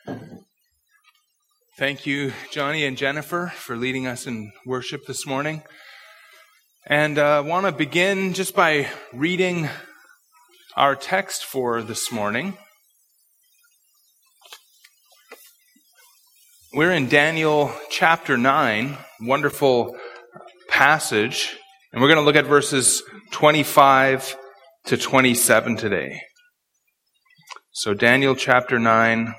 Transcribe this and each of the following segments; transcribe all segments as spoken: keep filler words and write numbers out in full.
Thank you, Johnny and Jennifer, for leading us in worship this morning. And I uh, want to begin just by reading our text for this morning. We're in Daniel chapter nine, wonderful passage, and we're going to look at verses twenty-five to twenty-seven today. So Daniel chapter nine,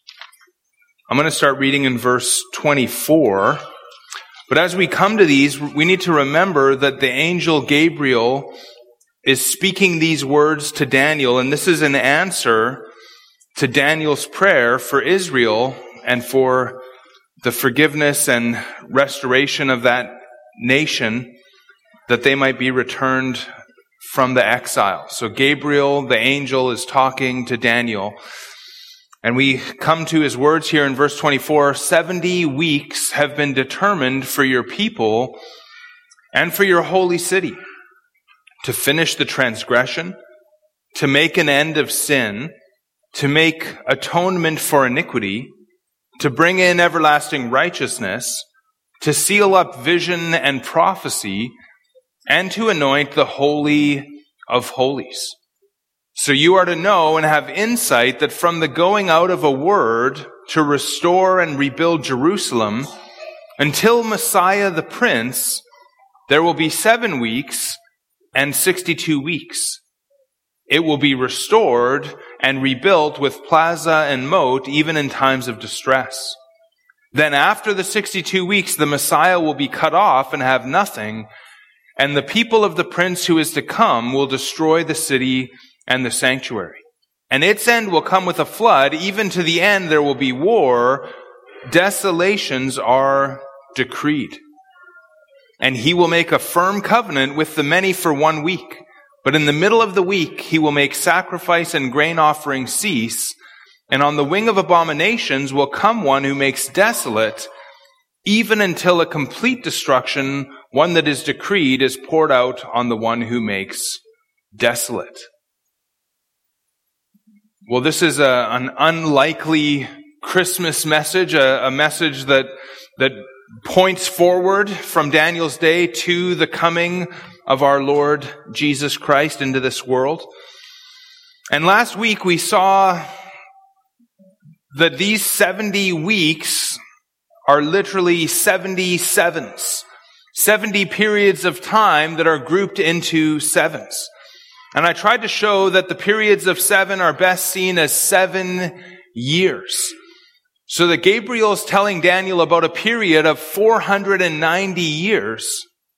I'm going to start reading in verse twenty-four. But as we come to these, we need to remember that the angel Gabriel is speaking these words to Daniel, and this is an answer to Daniel's prayer for Israel and for the forgiveness and restoration of that nation, that they might be returned from the exile. So Gabriel, the angel, is talking to Daniel. And we come to his words here in verse twenty-four. seventy weeks have been determined for your people and for your holy city, to finish the transgression, to make an end of sin, to make atonement for iniquity, to bring in everlasting righteousness, to seal up vision and prophecy, and to anoint the Holy of Holies. So you are to know and have insight that from the going out of a word to restore and rebuild Jerusalem until Messiah the Prince, there will be seven weeks and sixty-two weeks. It will be restored and rebuilt with plaza and moat, even in times of distress. Then after the sixty-two weeks, the Messiah will be cut off and have nothing, and the people of the prince who is to come will destroy the city and the sanctuary. And its end will come with a flood. Even to the end there will be war. Desolations are decreed. And he will make a firm covenant with the many for one week. But in the middle of the week, he will make sacrifice and grain offering cease. And on the wing of abominations will come one who makes desolate, even until a complete destruction, one that is decreed, is poured out on the one who makes desolate. Well, this is a, an unlikely Christmas message, a, a message that, that points forward from Daniel's day to the coming of our Lord Jesus Christ into this world. And last week we saw that these seventy weeks are literally seventy sevens, seventy periods of time that are grouped into sevens. And I tried to show that the periods of seven are best seen as seven years. So that Gabriel is telling Daniel about a period of four hundred ninety years.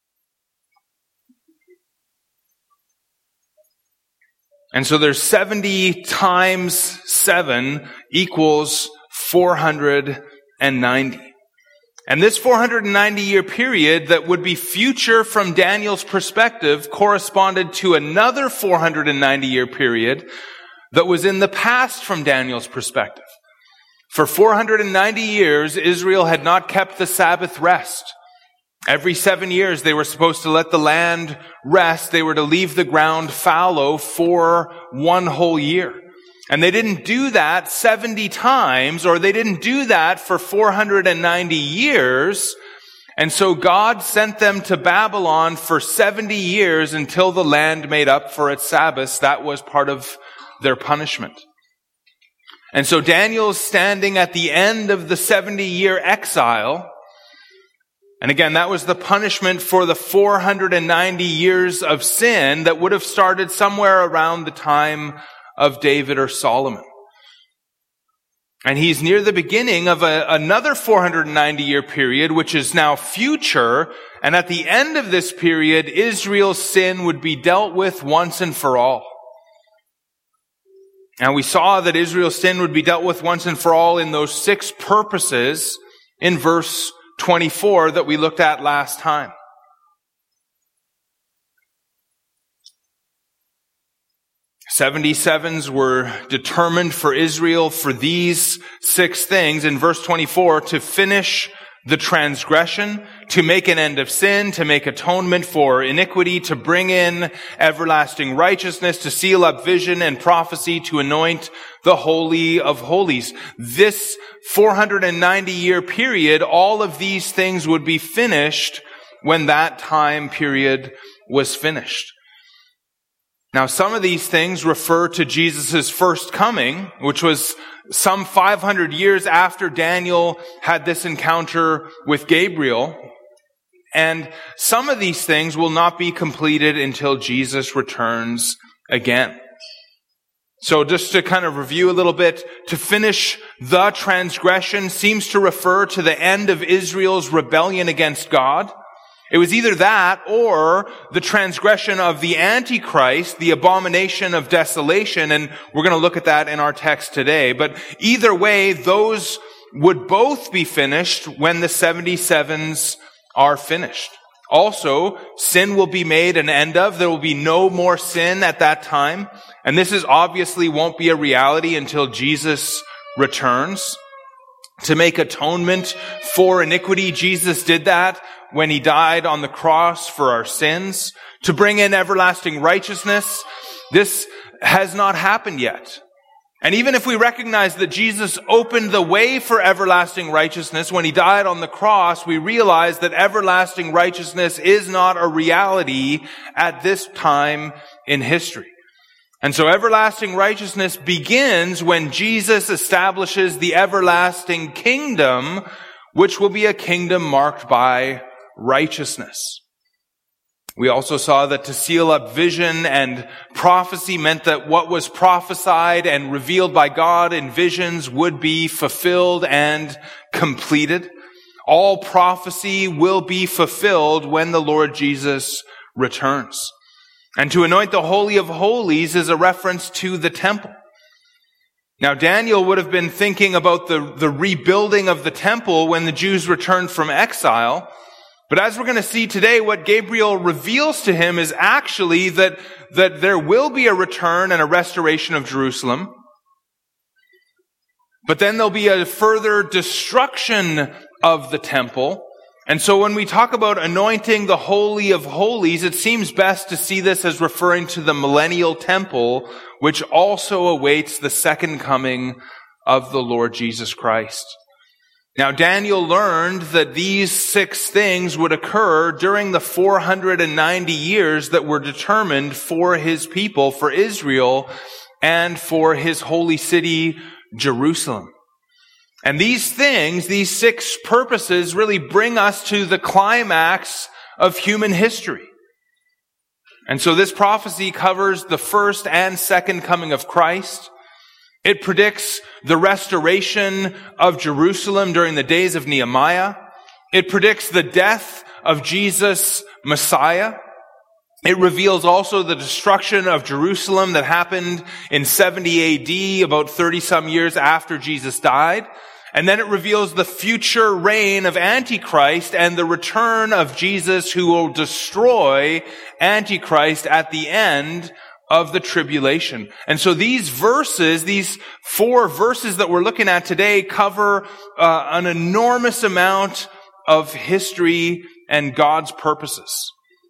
And so there's seventy times seven equals four hundred ninety. And this four hundred ninety year period that would be future from Daniel's perspective corresponded to another four hundred ninety year period that was in the past from Daniel's perspective. For four hundred ninety years, Israel had not kept the Sabbath rest. Every seven years, they were supposed to let the land rest. They were to leave the ground fallow for one whole year. And they didn't do that seventy times, or they didn't do that for four hundred ninety years. And so God sent them to Babylon for seventy years until the land made up for its Sabbaths. That was part of their punishment. And so Daniel's standing at the end of the seventy year exile. And again, that was the punishment for the four hundred ninety years of sin that would have started somewhere around the time of David or Solomon. And he's near the beginning of a, another four hundred ninety year period, which is now future. And at the end of this period, Israel's sin would be dealt with once and for all. And we saw that Israel's sin would be dealt with once and for all in those six purposes in verse twenty-four that we looked at last time. seventy-sevens were determined for Israel for these six things in verse twenty-four: to finish the transgression, to make an end of sin, to make atonement for iniquity, to bring in everlasting righteousness, to seal up vision and prophecy, to anoint the Holy of Holies. This four hundred ninety year period, all of these things would be finished when that time period was finished. Now, some of these things refer to Jesus' first coming, which was some five hundred years after Daniel had this encounter with Gabriel. And some of these things will not be completed until Jesus returns again. So just to kind of review a little bit, to finish the transgression seems to refer to the end of Israel's rebellion against God. It was either that or the transgression of the Antichrist, the abomination of desolation, and we're going to look at that in our text today. But either way, those would both be finished when the seventy-sevens are finished. Also, sin will be made an end of. There will be no more sin at that time. And this is obviously won't be a reality until Jesus returns. To make atonement for iniquity, Jesus did that when he died on the cross for our sins. To bring in everlasting righteousness, this has not happened yet. And even if we recognize that Jesus opened the way for everlasting righteousness when he died on the cross, we realize that everlasting righteousness is not a reality at this time in history. And so everlasting righteousness begins when Jesus establishes the everlasting kingdom, which will be a kingdom marked by righteousness. We also saw that to seal up vision and prophecy meant that what was prophesied and revealed by God in visions would be fulfilled and completed. All prophecy will be fulfilled when the Lord Jesus returns. And to anoint the Holy of Holies is a reference to the temple. Now, Daniel would have been thinking about the, the rebuilding of the temple when the Jews returned from exile. But as we're going to see today, what Gabriel reveals to him is actually that, that there will be a return and a restoration of Jerusalem. But then there'll be a further destruction of the temple. And so when we talk about anointing the Holy of Holies, it seems best to see this as referring to the millennial temple, which also awaits the second coming of the Lord Jesus Christ. Now, Daniel learned that these six things would occur during the four hundred ninety years that were determined for his people, for Israel, and for his holy city, Jerusalem. And these things, these six purposes, really bring us to the climax of human history. And so this prophecy covers the first and second coming of Christ. It predicts the restoration of Jerusalem during the days of Nehemiah. It predicts the death of Jesus, Messiah. It reveals also the destruction of Jerusalem that happened in seventy A D, about thirty some years after Jesus died. And then it reveals the future reign of Antichrist and the return of Jesus, who will destroy Antichrist at the end of the tribulation. And so these verses, these four verses that we're looking at today, cover uh, an enormous amount of history and God's purposes.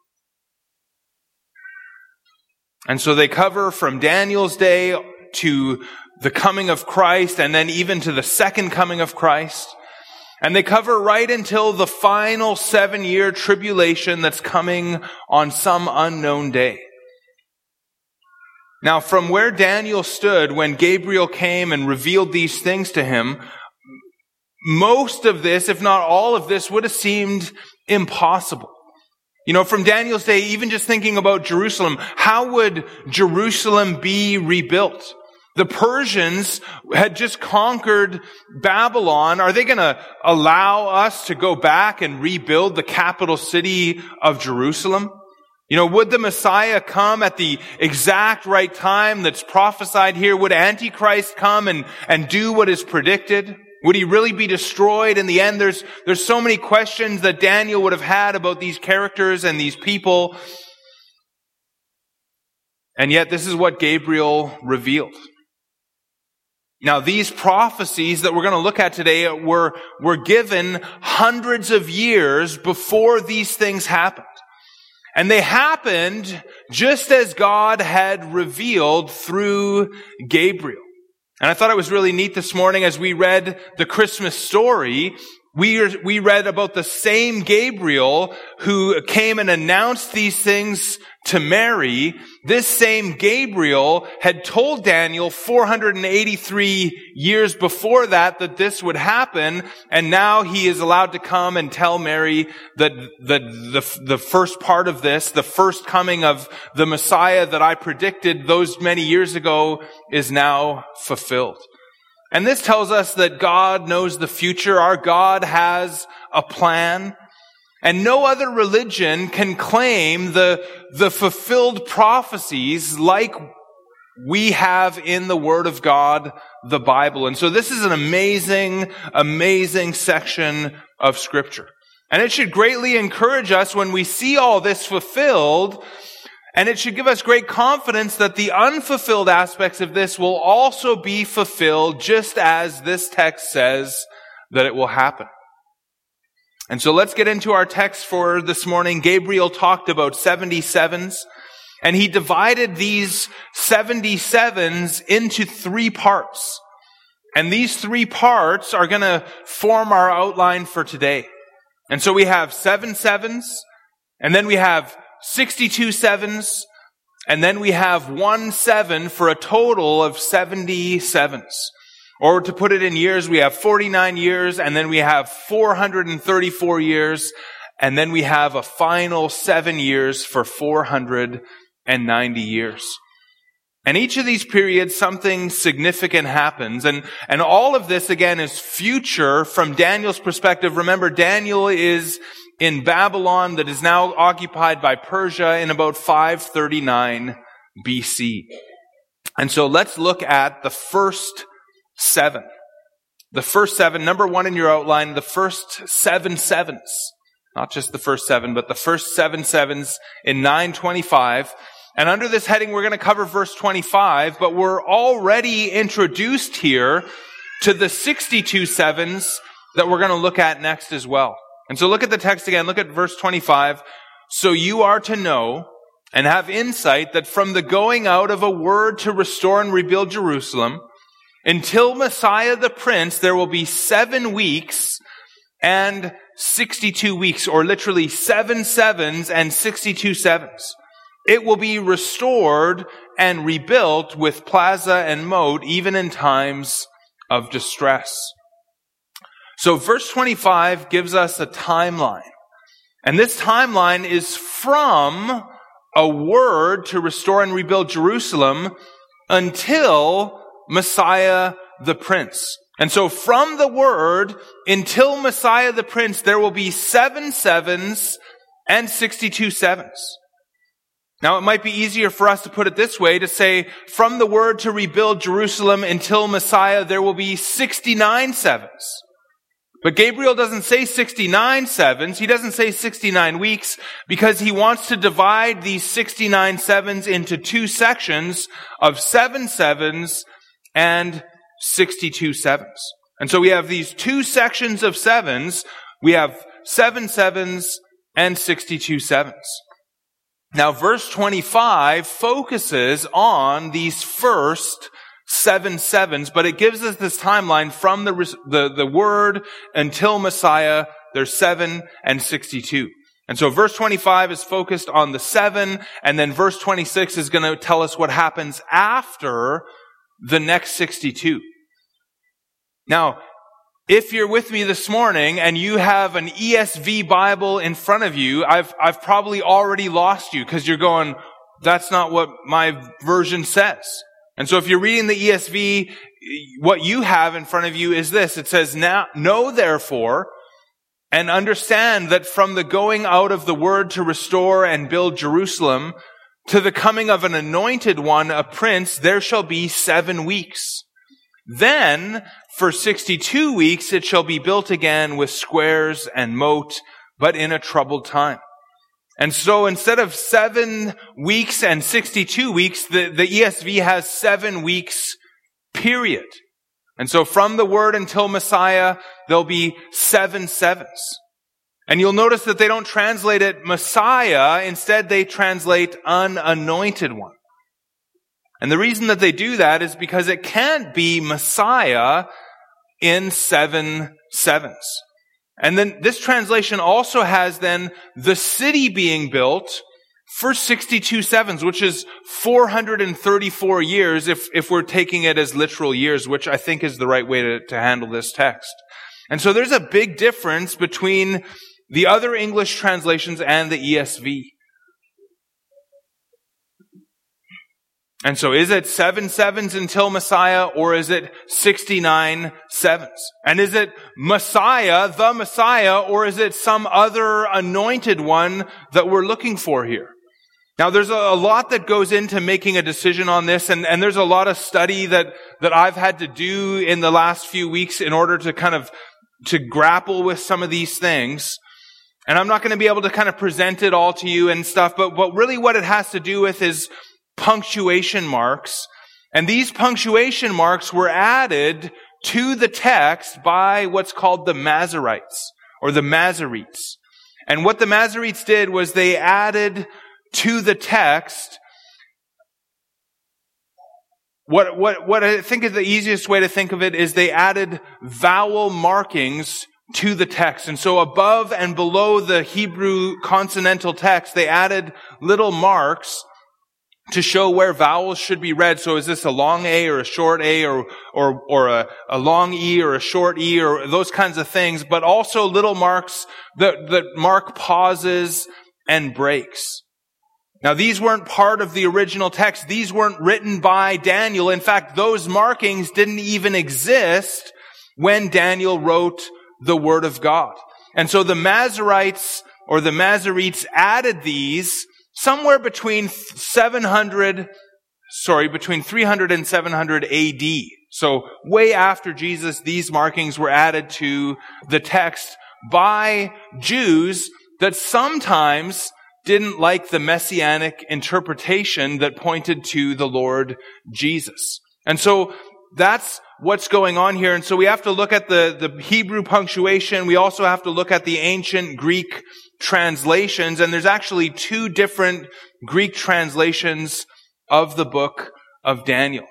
And so they cover from Daniel's day to the coming of Christ, and then even to the second coming of Christ. And they cover right until the final seven-year tribulation that's coming on some unknown day. Now, from where Daniel stood when Gabriel came and revealed these things to him, most of this, if not all of this, would have seemed impossible. You know, from Daniel's day, even just thinking about Jerusalem, how would Jerusalem be rebuilt? The Persians had just conquered Babylon. Are they going to allow us to go back and rebuild the capital city of Jerusalem? You know, would the Messiah come at the exact right time that's prophesied here? Would Antichrist come and, and do what is predicted? Would he really be destroyed in the end? There's, there's so many questions that Daniel would have had about these characters and these people. And yet this is what Gabriel revealed. Now, these prophecies that we're going to look at today were, were given hundreds of years before these things happened. And they happened just as God had revealed through Gabriel. And I thought it was really neat this morning as we read the Christmas story. We, we read about the same Gabriel who came and announced these things to Mary. This same Gabriel had told Daniel four hundred eighty-three years before that that this would happen, and now he is allowed to come and tell Mary that the, the, the first part of this, the first coming of the Messiah that I predicted those many years ago, is now fulfilled. And this tells us that God knows the future. Our God has a plan. And no other religion can claim the, the fulfilled prophecies like we have in the Word of God, the Bible. And so this is an amazing, amazing section of Scripture. And it should greatly encourage us when we see all this fulfilled. And it should give us great confidence that the unfulfilled aspects of this will also be fulfilled, just as this text says that it will happen. And so let's get into our text for this morning. Gabriel talked about seventy-sevens, and he divided these seventy-sevens into three parts. And these three parts are going to form our outline for today. And so we have seven sevens, and then we have sixty-two sevens, and then we have one seven for a total of seventy sevens. Or to put it in years, we have forty-nine years, and then we have four hundred thirty-four years, and then we have a final seven years for four hundred ninety years. And each of these periods, something significant happens. And, and all of this, again, is future from Daniel's perspective. Remember, Daniel is in Babylon that is now occupied by Persia in about five thirty-nine B C. And so let's look at the first seven. The first seven, number one in your outline, the first seven sevens. Not just the first seven, but the first seven sevens in nine twenty-five. And under this heading, we're going to cover verse twenty-five, but we're already introduced here to the sixty-two sevens that we're going to look at next as well. And so look at the text again. Look at verse twenty-five. So you are to know and have insight that from the going out of a word to restore and rebuild Jerusalem, until Messiah the Prince, there will be seven weeks and sixty-two weeks, or literally seven sevens and sixty-two sevens. It will be restored and rebuilt with plaza and moat, even in times of distress. So verse twenty-five gives us a timeline. And this timeline is from a word to restore and rebuild Jerusalem until Messiah the Prince. And so from the word until Messiah the Prince, there will be seven sevens and sixty-two sevens. Now, it might be easier for us to put it this way, to say, from the word to rebuild Jerusalem until Messiah, there will be sixty-nine sevens. But Gabriel doesn't say sixty-nine sevens. He doesn't say sixty-nine weeks, because he wants to divide these sixty-nine sevens into two sections of seven sevens and sixty-two sevens. And so we have these two sections of sevens. We have seven sevens and sixty-two sevens. Now, verse twenty-five focuses on these first seven sevens, but it gives us this timeline from the, the, the word until Messiah. There's seven and sixty-two. And so verse twenty-five is focused on the seven, and then verse twenty-six is going to tell us what happens after the next sixty-two. Now, if you're with me this morning and you have an E S V Bible in front of you, I've, I've probably already lost you because you're going, that's not what my version says. And so if you're reading the E S V, what you have in front of you is this. It says, now, know therefore, and understand that from the going out of the word to restore and build Jerusalem to the coming of an anointed one, a prince, there shall be seven weeks. Then, for sixty-two weeks, it shall be built again with squares and moat, but in a troubled time. And so instead of seven weeks and sixty-two weeks, the, the E S V has seven weeks, period. And so from the word until Messiah, there'll be seven sevens. And you'll notice that they don't translate it Messiah. Instead, they translate unanointed one. And the reason that they do that is because it can't be Messiah in seven sevens. And then this translation also has then the city being built for sixty-two sevens, which is four hundred thirty-four years if, if we're taking it as literal years, which I think is the right way to, to handle this text. And so there's a big difference between the other English translations and the E S V. And so is it seven sevens until Messiah, or is it sixty-nine sevens? And is it Messiah, the Messiah, or is it some other anointed one that we're looking for here? Now there's a, a lot that goes into making a decision on this, and, and there's a lot of study that, that I've had to do in the last few weeks in order to kind of, to grapple with some of these things. And I'm not going to be able to kind of present it all to you and stuff, but, but really what it has to do with is punctuation marks. And these punctuation marks were added to the text by what's called the Masoretes, or the Masoretes. And what the Masoretes did was they added to the text what, what, what I think is the easiest way to think of it is they added vowel markings to the text. And so above and below the Hebrew consonantal text, they added little marks to show where vowels should be read. So is this a long A or a short A, or or or a, a long E or a short E, or those kinds of things, but also little marks that, that mark pauses and breaks. Now these weren't part of the original text. These weren't written by Daniel. In fact, those markings didn't even exist when Daniel wrote the Word of God. And so the Masoretes, or the Masoretes, added these somewhere between seven hundred, sorry, between three hundred and seven hundred A D. So way after Jesus, these markings were added to the text by Jews that sometimes didn't like the messianic interpretation that pointed to the Lord Jesus. And so that's what's going on here. And so we have to look at the, the Hebrew punctuation. We also have to look at the ancient Greek translations. And there's actually two different Greek translations of the book of Daniel.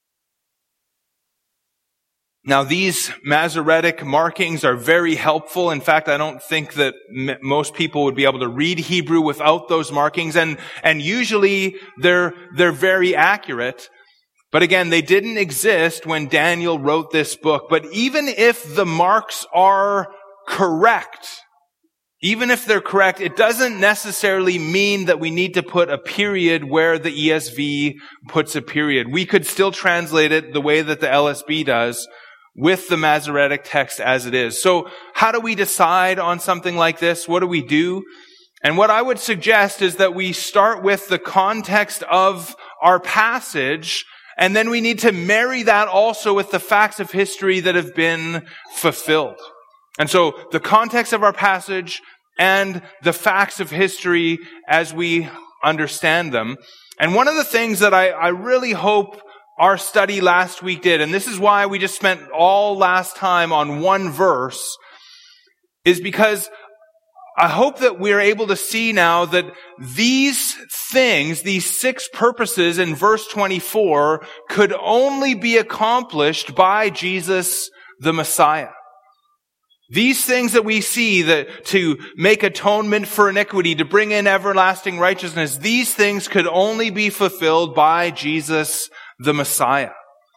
Now, these Masoretic markings are very helpful. In fact, I don't think that m- most people would be able to read Hebrew without those markings. And, and usually they're, they're very accurate. But again, they didn't exist when Daniel wrote this book. But even if the marks are correct, even if they're correct, it doesn't necessarily mean that we need to put a period where the E S V puts a period. We could still translate it the way that the L S B does, with the Masoretic text as it is. So how do we decide on something like this? What do we do? And what I would suggest is that we start with the context of our passage, and then we need to marry that also with the facts of history that have been fulfilled. And so the context of our passage and the facts of history as we understand them. And one of the things that I, I really hope our study last week did, and this is why we just spent all last time on one verse, is because I hope that we're able to see now that these things, these six purposes in verse twenty-four, could only be accomplished by Jesus the Messiah. These things that we see, that to make atonement for iniquity, to bring in everlasting righteousness, these things could only be fulfilled by Jesus the Messiah.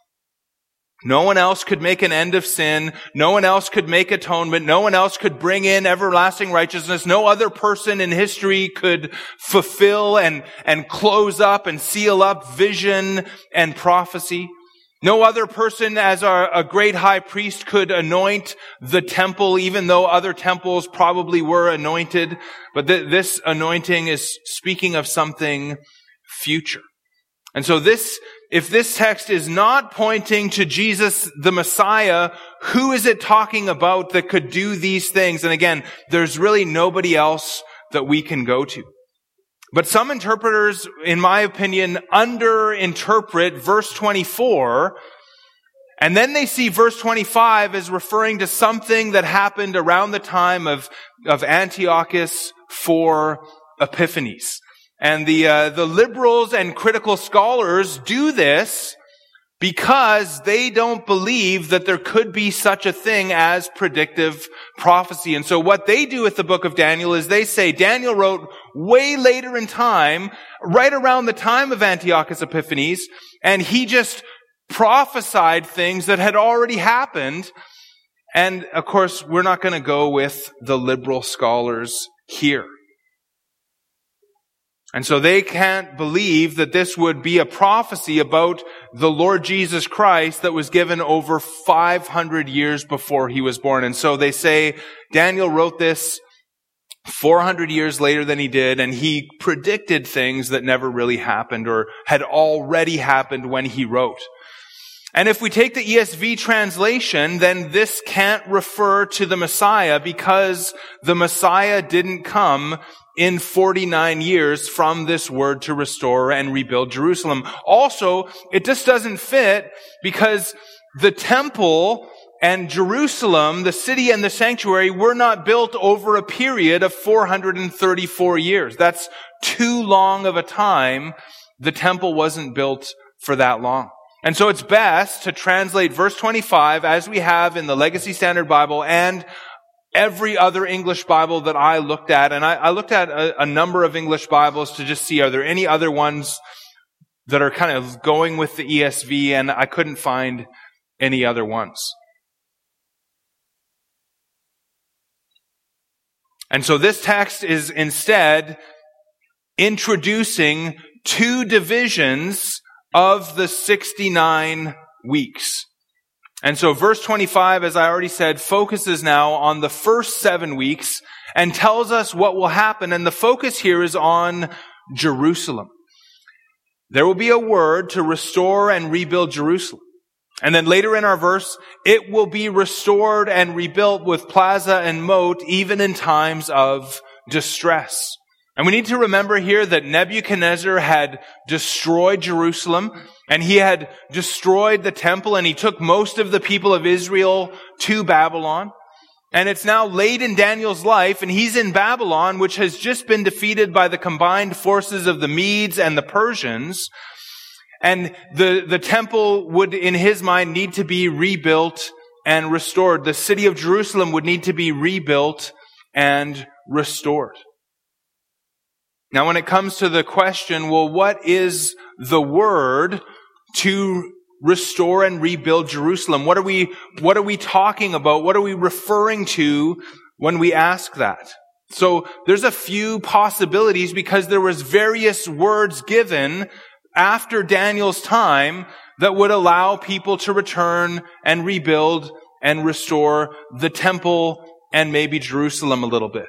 No one else could make an end of sin. No one else could make atonement. No one else could bring in everlasting righteousness. No other person in history could fulfill and, and close up and seal up vision and prophecy. No other person as our, a great high priest could anoint the temple, even though other temples probably were anointed. But th- this anointing is speaking of something future. And so this, if this text is not pointing to Jesus the Messiah, who is it talking about that could do these things? And again, there's really nobody else that we can go to. But some interpreters, in my opinion, underinterpret verse twenty-four And then they see verse twenty-five as referring to something that happened around the time of, of Antiochus for Epiphanes. And the, uh, the liberals and critical scholars do this because they don't believe that there could be such a thing as predictive prophecy. And so what they do with the book of Daniel is they say Daniel wrote way later in time, right around the time of Antiochus Epiphanes, and he just prophesied things that had already happened. And of course, we're not going to go with the liberal scholars here. And so they can't believe that this would be a prophecy about the Lord Jesus Christ that was given over five hundred years before he was born. And so they say Daniel wrote this four hundred years later than he did, and he predicted things that never really happened or had already happened when he wrote. And if we take the E S V translation, then this can't refer to the Messiah because the Messiah didn't come in forty-nine years from this word to restore and rebuild Jerusalem. Also, it just doesn't fit because the temple and Jerusalem, the city and the sanctuary, were not built over a period of four hundred thirty-four years. That's too long of a time. The temple wasn't built for that long. And so it's best to translate verse twenty-five as we have in the Legacy Standard Bible and every other English Bible that I looked at. And I, I looked at a, a number of English Bibles to just see, are there any other ones that are kind of going with the E S V? And I couldn't find any other ones. And so this text is instead introducing two divisions of the sixty-nine weeks. And so verse twenty-five, as I already said, focuses now on the first seven weeks and tells us what will happen. And the focus here is on Jerusalem. There will be a word to restore and rebuild Jerusalem. And then later in our verse, it will be restored and rebuilt with plaza and moat, even in times of distress. And we need to remember here that Nebuchadnezzar had destroyed Jerusalem, and he had destroyed the temple, and he took most of the people of Israel to Babylon. And it's now late in Daniel's life, and he's in Babylon, which has just been defeated by the combined forces of the Medes and the Persians. And the, the temple would, in his mind, need to be rebuilt and restored. The city of Jerusalem would need to be rebuilt and restored. Now, when it comes to the question, well, what is the word to restore and rebuild Jerusalem? What are we, what are we talking about? What are we referring to when we ask that? So there's a few possibilities because there was various words given after Daniel's time that would allow people to return and rebuild and restore the temple and maybe Jerusalem a little bit.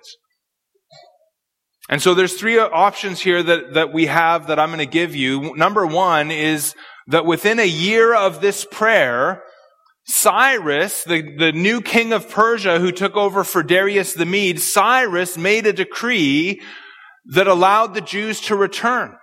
And so there's three options here that, that we have that I'm going to give you. Number one is that within a year of this prayer, Cyrus, the, the new king of Persia who took over for Darius the Mede, Cyrus made a decree that allowed the Jews to return.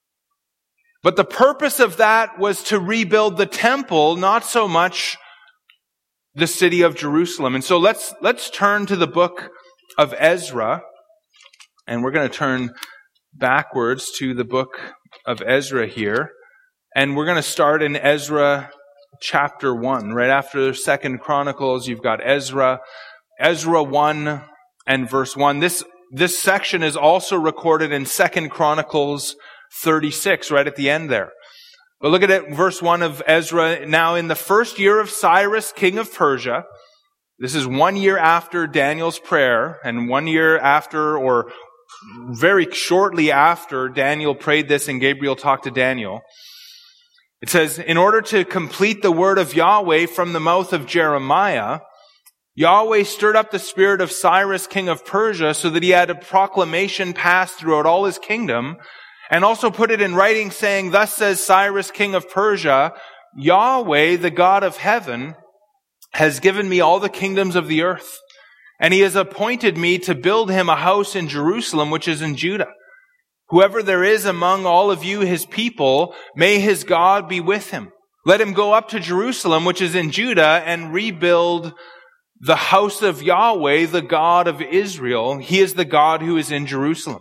But the purpose of that was to rebuild the temple, not so much the city of Jerusalem. And so let's, let's turn to the book of Ezra. And we're going to turn backwards to the book of Ezra here. And we're going to start in Ezra chapter one. Right after Second Chronicles, you've got Ezra. Ezra one and verse one. This, this section is also recorded in Second Chronicles thirty-six, right at the end there. But look at it, verse one of Ezra. Now in the first year of Cyrus, king of Persia, this is one year after Daniel's prayer, and one year after, or very shortly after Daniel prayed this and Gabriel talked to Daniel. It says, in order to complete the word of Yahweh from the mouth of Jeremiah, Yahweh stirred up the spirit of Cyrus, king of Persia, so that he had a proclamation passed throughout all his kingdom, and also put it in writing saying, thus says Cyrus, king of Persia, Yahweh, the God of heaven, has given me all the kingdoms of the earth. And he has appointed me to build him a house in Jerusalem, which is in Judah. Whoever there is among all of you, his people, may his God be with him. Let him go up to Jerusalem, which is in Judah, and rebuild the house of Yahweh, the God of Israel. He is the God who is in Jerusalem.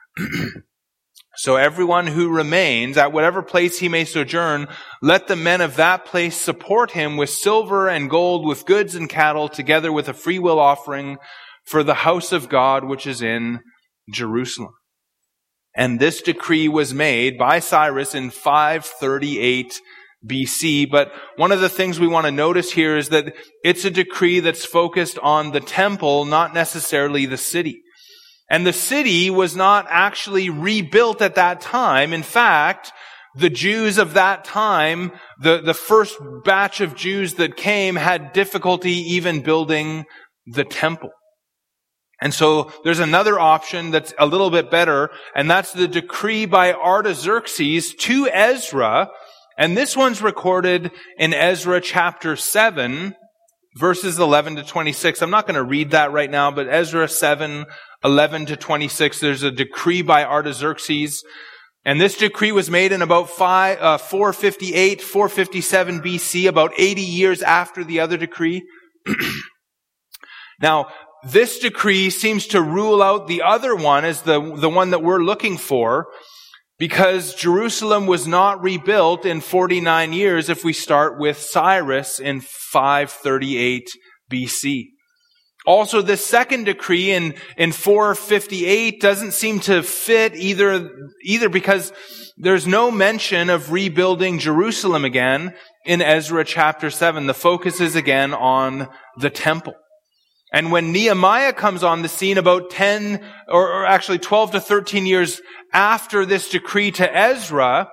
So everyone who remains, at whatever place he may sojourn, let the men of that place support him with silver and gold, with goods and cattle, together with a freewill offering for the house of God which is in Jerusalem. And this decree was made by Cyrus in five thirty-eight B C. But one of the things we want to notice here is that it's a decree that's focused on the temple, not necessarily the city. And the city was not actually rebuilt at that time. In fact, the Jews of that time, the, the first batch of Jews that came, had difficulty even building the temple. And so there's another option that's a little bit better, and that's the decree by Artaxerxes to Ezra. And this one's recorded in Ezra chapter seven, verses eleven to twenty-six. I'm not going to read that right now, but Ezra seven, eleven to twenty-six, there's a decree by Artaxerxes. And this decree was made in about five, uh, four fifty-eight, four fifty-seven B C, about eighty years after the other decree. Now, this decree seems to rule out the other one as the, the one that we're looking for, because Jerusalem was not rebuilt in forty-nine years if we start with Cyrus in five thirty-eight B C. Also, this second decree in, in four fifty-eight doesn't seem to fit either, either because there's no mention of rebuilding Jerusalem again in Ezra chapter seven. The focus is again on the temple. And when Nehemiah comes on the scene about ten, or, or actually twelve to thirteen years after this decree to Ezra,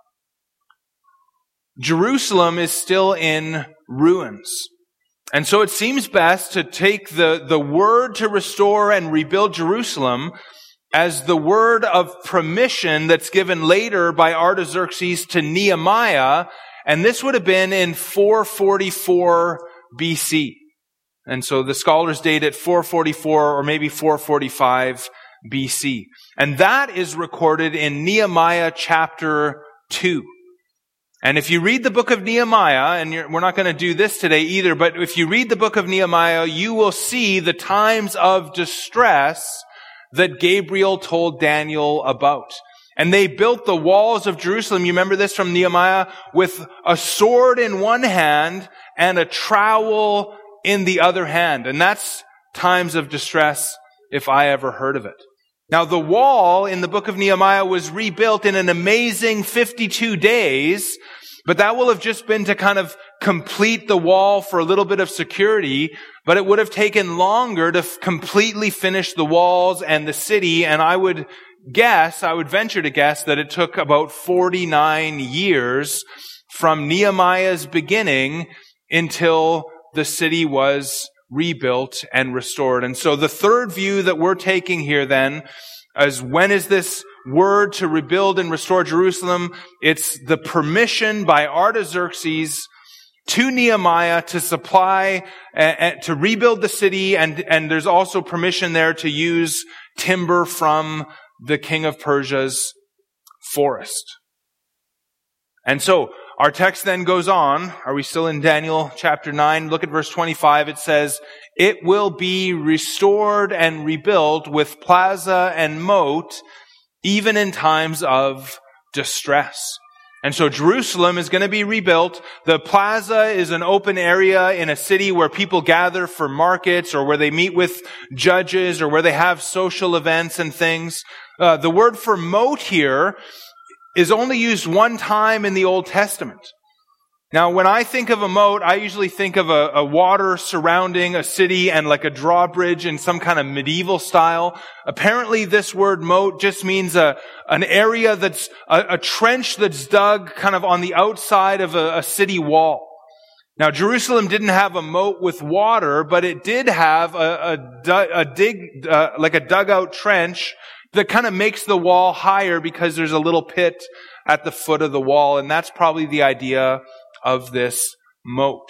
Jerusalem is still in ruins. And so it seems best to take the, the word to restore and rebuild Jerusalem as the word of permission that's given later by Artaxerxes to Nehemiah. And this would have been in four forty-four B C. And so the scholars date it four forty-four or maybe four forty-five B C. And that is recorded in Nehemiah chapter two. And if you read the book of Nehemiah, and you're, we're not going to do this today either, but if you read the book of Nehemiah, you will see the times of distress that Gabriel told Daniel about. And they built the walls of Jerusalem, you remember this from Nehemiah, with a sword in one hand and a trowel in the other hand. And that's times of distress if I ever heard of it. Now, the wall in the book of Nehemiah was rebuilt in an amazing fifty-two days, but that will have just been to kind of complete the wall for a little bit of security, but it would have taken longer to f- completely finish the walls and the city, and I would guess, I would venture to guess that it took about forty-nine years from Nehemiah's beginning until the city was rebuilt and restored. And so the third view that we're taking here then is, when is this word to rebuild and restore Jerusalem? It's the permission by Artaxerxes to Nehemiah to supply, uh, to rebuild the city, and, and there's also permission there to use timber from the king of Persia's forest. And so, our text then goes on. Are we still in Daniel chapter nine? Look at verse twenty-five. It says, "It will be restored and rebuilt with plaza and moat, even in times of distress." And so Jerusalem is going to be rebuilt. The plaza is an open area in a city where people gather for markets, or where they meet with judges, or where they have social events and things. Uh, the word for moat here is only used one time in the Old Testament. Now, when I think of a moat, I usually think of a, a water surrounding a city and like a drawbridge in some kind of medieval style. Apparently, this word moat just means a an area that's a, a trench that's dug kind of on the outside of a, a city wall. Now, Jerusalem didn't have a moat with water, but it did have a, a, a dig, uh, like a dugout trench that kind of makes the wall higher because there's a little pit at the foot of the wall. And that's probably the idea of this moat.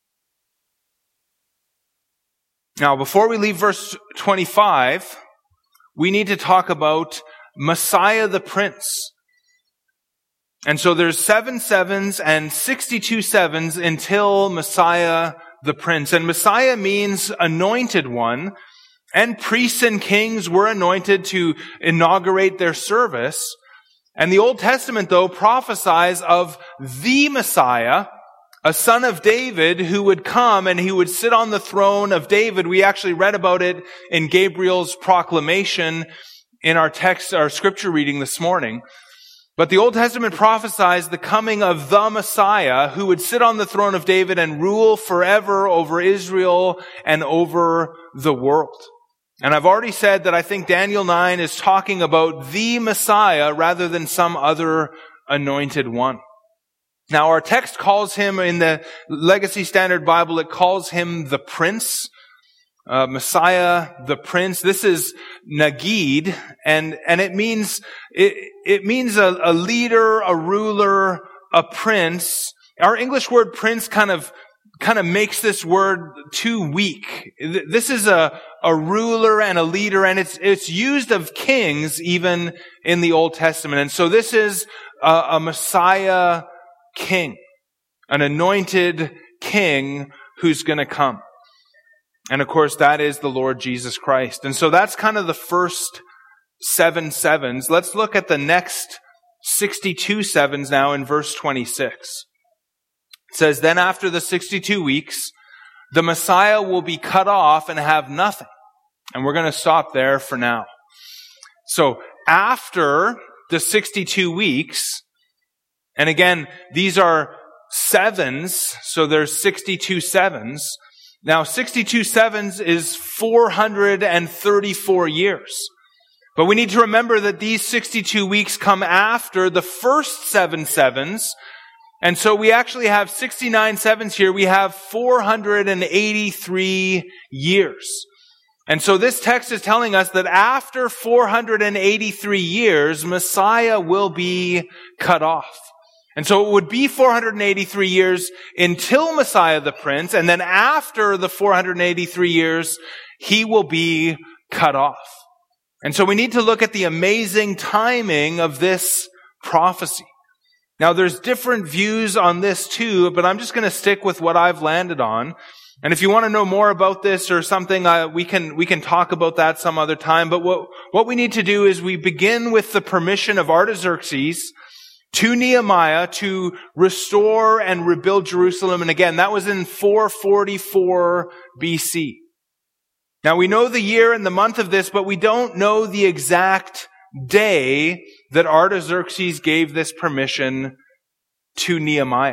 Now, before we leave verse twenty-five, we need to talk about Messiah the Prince. And so there's seven sevens and sixty-two sevens until Messiah the Prince. And Messiah means anointed one. And priests and kings were anointed to inaugurate their service. And the Old Testament, though, prophesies of the Messiah, a son of David who would come and he would sit on the throne of David. We actually read about it in Gabriel's proclamation in our text, our scripture reading this morning. But the Old Testament prophesies the coming of the Messiah who would sit on the throne of David and rule forever over Israel and over the world. And I've already said that I think Daniel nine is talking about the Messiah rather than some other anointed one. Now, our text calls him, in the Legacy Standard Bible, it calls him the Prince, uh, Messiah, the Prince. This is Nagid, and and it means it, it means a, a leader, a ruler, a prince. Our English word prince kind of kind of makes this word too weak. This is a a ruler and a leader, and it's it's used of kings even in the Old Testament. And so this is a, a Messiah king, an anointed king who's going to come. And of course, that is the Lord Jesus Christ. And so that's kind of the first seven sevens. Let's look at the next sixty-two sevens now in verse twenty-six. It says, "Then after the sixty-two weeks, the Messiah will be cut off and have nothing." And we're going to stop there for now. So after the sixty-two weeks, and again, these are sevens, so there's sixty-two sevens. Now, sixty-two sevens is four hundred thirty-four years. But we need to remember that these sixty-two weeks come after the first seven sevens. And so we actually have sixty-nine sevens here. We have four hundred eighty-three years. And so this text is telling us that after four hundred eighty-three years, Messiah will be cut off. And so it would be four hundred eighty-three years until Messiah the Prince, and then after the four hundred eighty-three years, he will be cut off. And so we need to look at the amazing timing of this prophecy. Now there's different views on this too, but I'm just going to stick with what I've landed on. And if you want to know more about this or something, uh, we can we can talk about that some other time. But what, what we need to do is we begin with the permission of Artaxerxes to Nehemiah to restore and rebuild Jerusalem. And again, that was in four forty-four B C. Now we know the year and the month of this, but we don't know the exact day that Artaxerxes gave this permission to Nehemiah.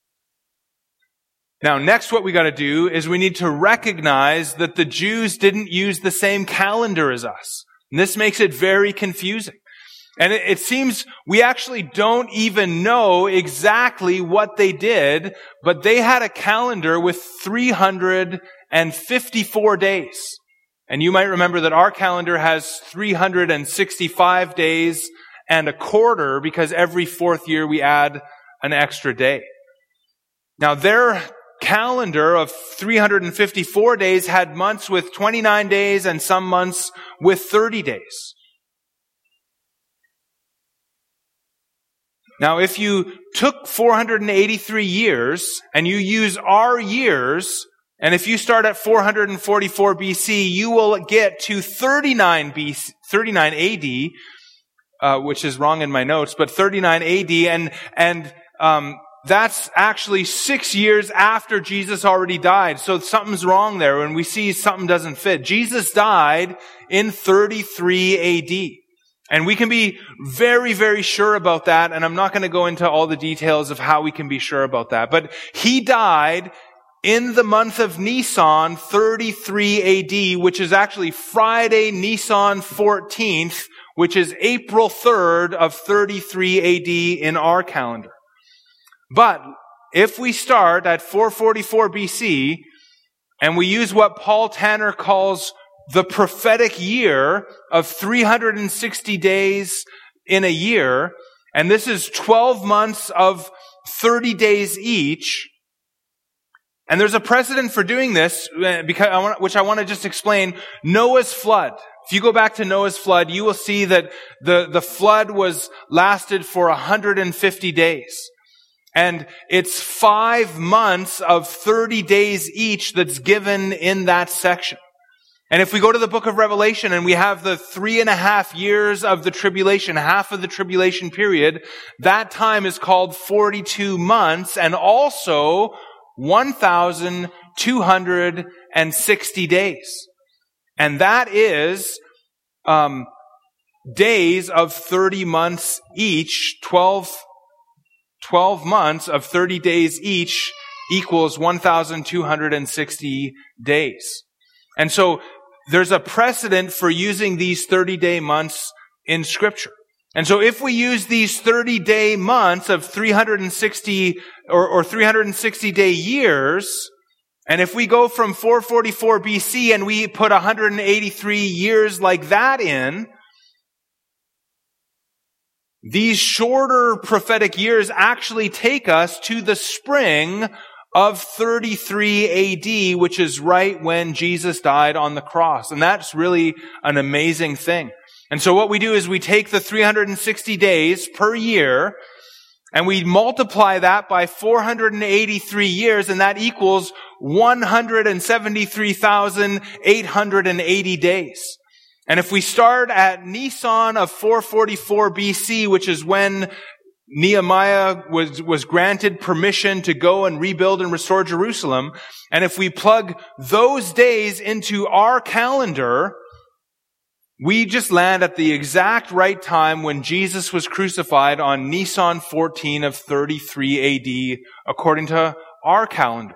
Now, next what we got to do is we need to recognize that the Jews didn't use the same calendar as us. And this makes it very confusing. And it, it seems we actually don't even know exactly what they did, but they had a calendar with three hundred fifty-four days. And you might remember that our calendar has three hundred sixty-five days and a quarter because every fourth year we add an extra day. Now, their calendar of three hundred fifty-four days had months with twenty-nine days and some months with thirty days. Now, if you took four hundred eighty-three years and you use our years, and if you start at four hundred forty-four B C, you will get to thirty-nine B C, thirty-nine A D, uh, which is wrong in my notes, but thirty-nine A D, and and um, that's actually six years after Jesus already died. So something's wrong there when we see something doesn't fit. Jesus died in thirty-three A D. And we can be very, very sure about that. And I'm not going to go into all the details of how we can be sure about that. But he died in the month of Nisan, thirty-three A D, which is actually Friday, Nisan fourteenth, which is April third of thirty-three A D in our calendar. But if we start at four forty-four B C and we use what Paul Tanner calls the prophetic year of three hundred sixty days in a year, and this is twelve months of thirty days each. And there's a precedent for doing this, because I want, which I want to just explain. Noah's flood, If you go back to Noah's flood, you will see that the, the flood was lasted for one hundred fifty days. And it's five months of thirty days each that's given in that section. And if we go to the book of Revelation and we have the three and a half years of the tribulation, half of the tribulation period, that time is called forty-two months and also one thousand two hundred sixty days. And that is um, days of thirty months each, twelve, twelve months of thirty days each equals one thousand two hundred sixty days. And so there's a precedent for using these thirty-day months in Scripture. And so if we use these thirty-day months of three hundred sixty or, or three hundred sixty day years, and if we go from four forty-four B C and we put one hundred eighty-three years like that in, these shorter prophetic years actually take us to the spring of thirty-three A D, which is right when Jesus died on the cross. And that's really an amazing thing. And so what we do is we take the three hundred sixty days per year and we multiply that by four hundred eighty-three years, and that equals one hundred seventy-three thousand eight hundred eighty days. And if we start at Nisan of four forty-four B C, which is when Nehemiah was, was granted permission to go and rebuild and restore Jerusalem, and if we plug those days into our calendar, we just land at the exact right time when Jesus was crucified on Nisan fourteen of thirty-three A D, according to our calendar.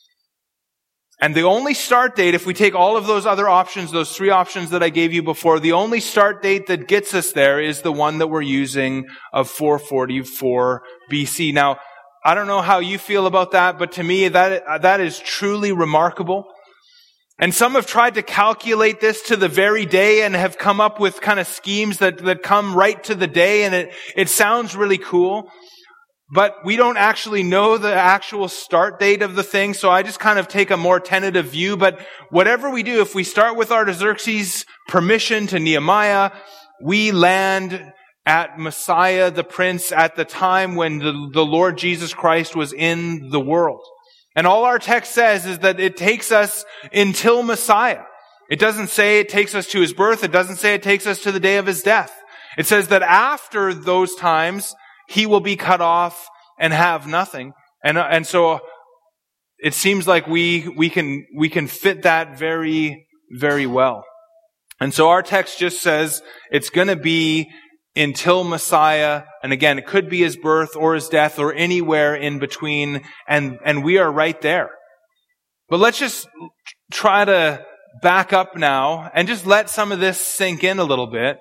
And the only start date, if we take all of those other options, those three options that I gave you before, the only start date that gets us there is the one that we're using of four forty-four B C. Now, I don't know how you feel about that, but to me, that, that is truly remarkable. And some have tried to calculate this to the very day and have come up with kind of schemes that, that come right to the day, and it, it sounds really cool. But we don't actually know the actual start date of the thing, so I just kind of take a more tentative view. But whatever we do, if we start with Artaxerxes' permission to Nehemiah, we land at Messiah the Prince at the time when the, the Lord Jesus Christ was in the world. And all our text says is that it takes us until Messiah. It doesn't say it takes us to his birth. It doesn't say it takes us to the day of his death. It says that after those times, he will be cut off and have nothing. And, and so it seems like we, we can, we can fit that very, very well. And so our text just says it's going to be until Messiah. And again, it could be his birth or his death or anywhere in between. And, and we are right there. But let's just try to back up now and just let some of this sink in a little bit.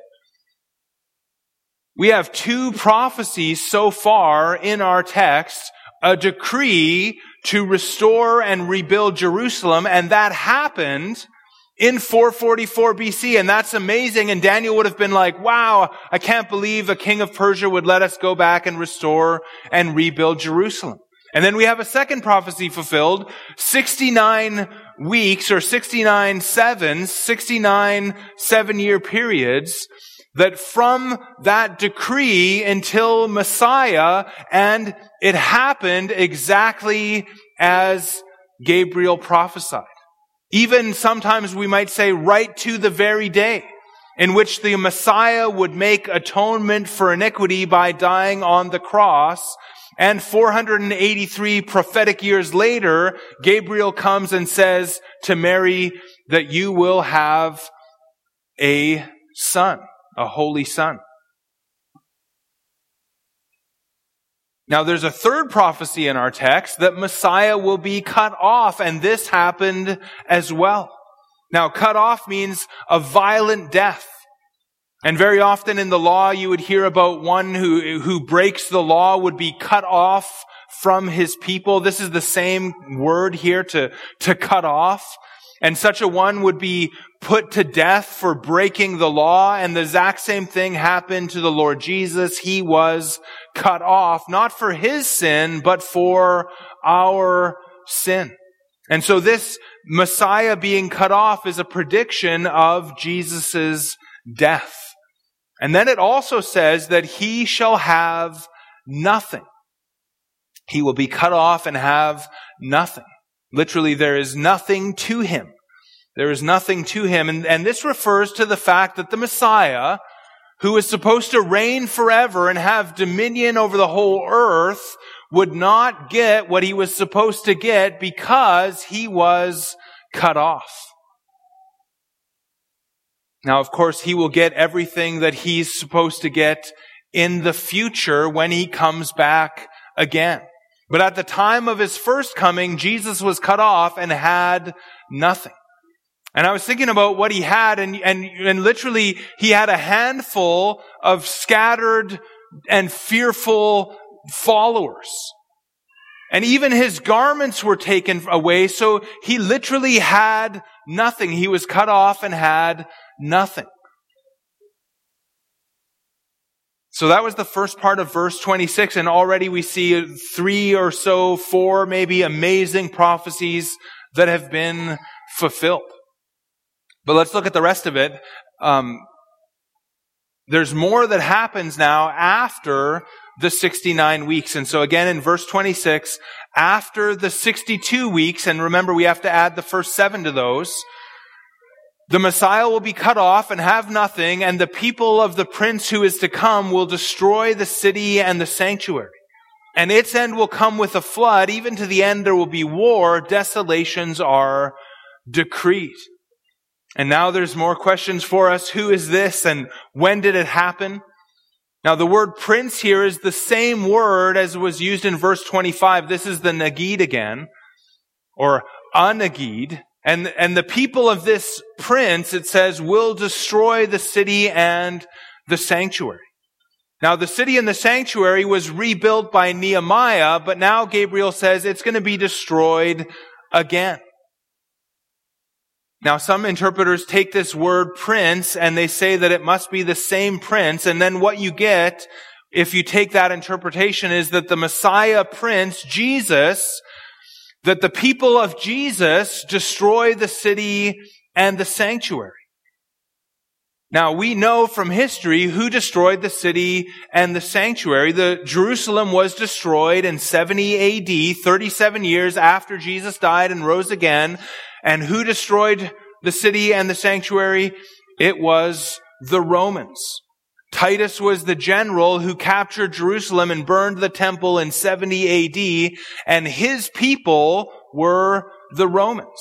We have two prophecies so far in our text, a decree to restore and rebuild Jerusalem, and that happened in four forty-four B C, and that's amazing. And Daniel would have been like, wow, I can't believe the king of Persia would let us go back and restore and rebuild Jerusalem. And then we have a second prophecy fulfilled, sixty-nine weeks or sixty-nine sevens, sixty-nine seven-year periods, that from that decree until Messiah, and it happened exactly as Gabriel prophesied. Even sometimes we might say right to the very day in which the Messiah would make atonement for iniquity by dying on the cross. And four hundred eighty-three prophetic years later, Gabriel comes and says to Mary that you will have a son. A holy son. Now there's a third prophecy in our text that Messiah will be cut off, and this happened as well. Now cut off means a violent death. And very often in the law you would hear about one who, who breaks the law would be cut off from his people. This is the same word here, to, to cut off. And such a one would be put to death for breaking the law. And the exact same thing happened to the Lord Jesus. He was cut off, not for his sin, but for our sin. And so this Messiah being cut off is a prediction of Jesus' death. And then it also says that he shall have nothing. He will be cut off and have nothing. Literally, there is nothing to him. There is nothing to him. And, and this refers to the fact that the Messiah, who is supposed to reign forever and have dominion over the whole earth, would not get what he was supposed to get because he was cut off. Now, of course, he will get everything that he's supposed to get in the future when he comes back again. But at the time of his first coming, Jesus was cut off and had nothing. And I was thinking about what he had, and, and, and literally he had a handful of scattered and fearful followers. And even his garments were taken away, so he literally had nothing. He was cut off and had nothing. So that was the first part of verse twenty-six, and already we see three or so, four maybe amazing prophecies that have been fulfilled. But let's look at the rest of it. Um, there's more that happens now after the sixty-nine weeks. And so again in verse twenty-six, after the sixty-two weeks, and remember we have to add the first seven to those, the Messiah will be cut off and have nothing, and the people of the prince who is to come will destroy the city and the sanctuary. And its end will come with a flood. Even to the end there will be war. Desolations are decreed. And now there's more questions for us. Who is this and when did it happen? Now the word prince here is the same word as was used in verse twenty-five. This is the Nagid again, or a-Nagid. And, and the people of this prince, it says, will destroy the city and the sanctuary. Now the city and the sanctuary was rebuilt by Nehemiah, but now Gabriel says it's going to be destroyed again. Now some interpreters take this word prince and they say that it must be the same prince. And then what you get, if you take that interpretation, is that the Messiah prince, Jesus, that the people of Jesus destroy the city and the sanctuary. Now we know from history who destroyed the city and the sanctuary. The Jerusalem was destroyed in seventy A D, thirty-seven years after Jesus died and rose again. And who destroyed the city and the sanctuary? It was the Romans. Titus was the general who captured Jerusalem and burned the temple in seventy A D, and his people were the Romans.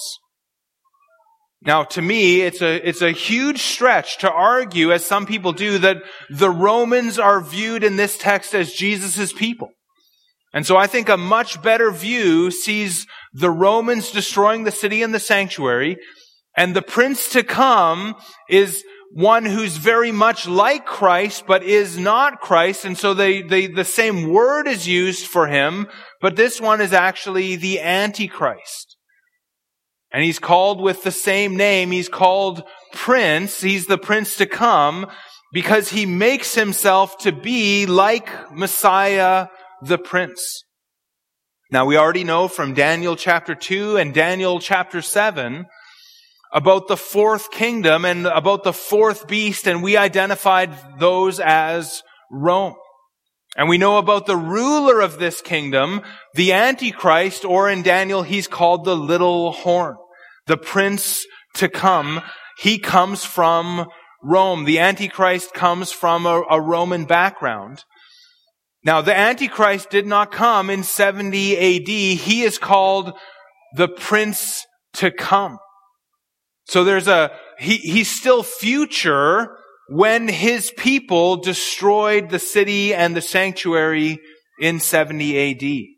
Now, to me, it's a, it's a huge stretch to argue, as some people do, that the Romans are viewed in this text as Jesus' people. And so I think a much better view sees the Romans destroying the city and the sanctuary, and the prince to come is one who's very much like Christ, but is not Christ. And so they, they, the same word is used for him, but this one is actually the Antichrist. And he's called with the same name. He's called Prince. He's the prince to come because he makes himself to be like Messiah, the prince. Now we already know from Daniel chapter two and Daniel chapter seven about the fourth kingdom and about the fourth beast, and we identified those as Rome. And we know about the ruler of this kingdom, the Antichrist, or in Daniel he's called the little horn, the prince to come. He comes from Rome. The Antichrist comes from a, a Roman background. Now the Antichrist did not come in seventy A D. He is called the prince to come. So there's a, he, he's still future when his people destroyed the city and the sanctuary in seventy A D.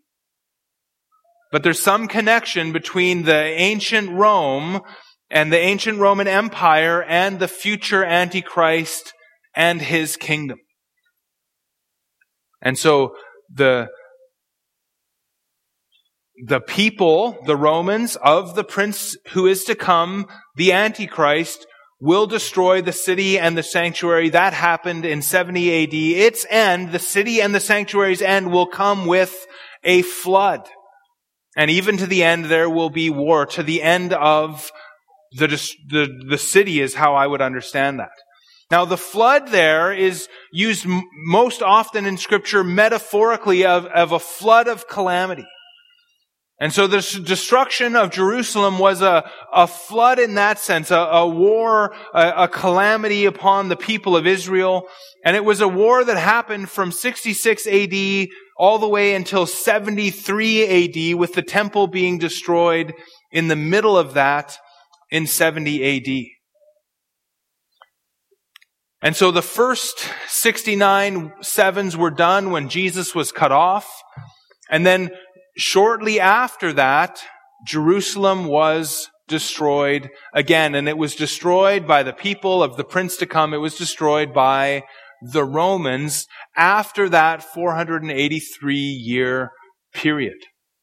But there's some connection between the ancient Rome and the ancient Roman Empire and the future Antichrist and his kingdom. And so the The people, the Romans, of the prince who is to come, the Antichrist, will destroy the city and the sanctuary. That happened in seventy A D. Its end, the city and the sanctuary's end, will come with a flood. And even to the end, there will be war. To the end of the, the, the city is how I would understand that. Now, the flood there is used m- most often in Scripture metaphorically of, of a flood of calamity. And so the destruction of Jerusalem was a, a flood in that sense, a, a war, a, a calamity upon the people of Israel. And it was a war that happened from sixty-six A D all the way until seventy-three A D, with the temple being destroyed in the middle of that in seventy A D. And so the first sixty-nine sevens were done when Jesus was cut off. And then shortly after that, Jerusalem was destroyed again. And it was destroyed by the people of the prince to come. It was destroyed by the Romans after that four hundred eighty-three year period.